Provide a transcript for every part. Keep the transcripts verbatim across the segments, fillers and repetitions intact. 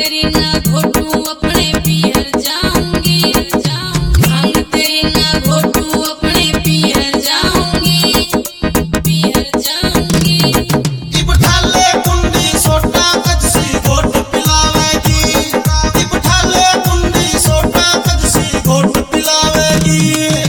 तेरी ना घोटू अपने पीहर जाऊंगी, भांग तेरी ना घोटू अपने पीहर जाऊंगी, पीहर जाऊंगी। इब ठाले कुंडी सोटा कजसी घोट पिलावेगी, इब ठाले कुंडी सोटा कजसी घोट पिलावेगी।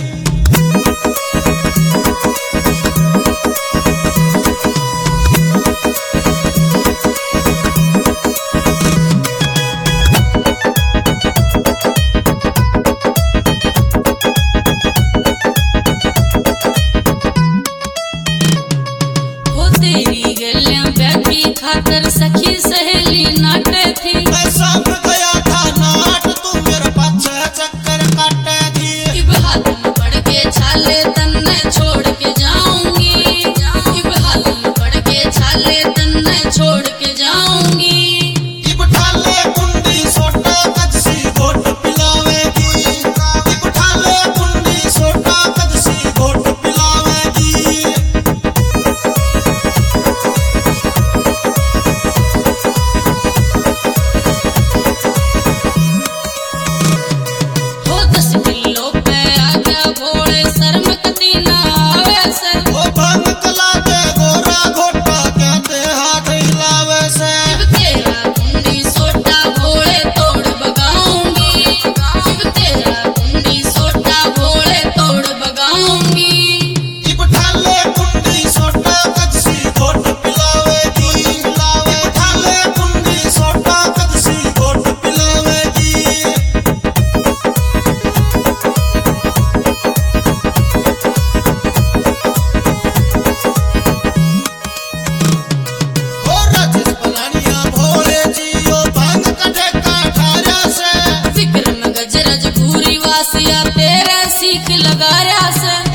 तेरी गलियां बैठी खातर सखी सहेली नाटे थी, मैं सब गया था नाट तू मेरे पाछे चक्कर काटे थी। इब हाथ में पड़ के छाले तन्ने छोड़ के जाऊंगी, इब हाथ में पड़ के छाले तन्ने छोड़ के जाऊंगी। इब ठाले कुंडी सोटा कजसी घोट पिलावेगी, इब ठाले कुंडी सोटा कजसी घोट पिलावेगी। हो दस किलो पे आजा भोले शर्म कती ना आवे से, ओ भांग कला के गोरा घोटा कहते हाथ हिलावे से। इब तेरा कुंडी सोटा भोले तोड़ बगाऊंगी, इब तेरा कुंडी सोटा भोले तोड़ बगाऊंगी। इब ठाले कुंडी सोटा कजसी घोट पिलावेगी, इब ठाले कुंडी सोटा कजसी घोट पिलावेगी। ओ राजेश पलानिया भोले जी ओ भांग कटे काठारा से, फिक्र में गजरज पूरी वासिया तेरे सीख लगा रहा से।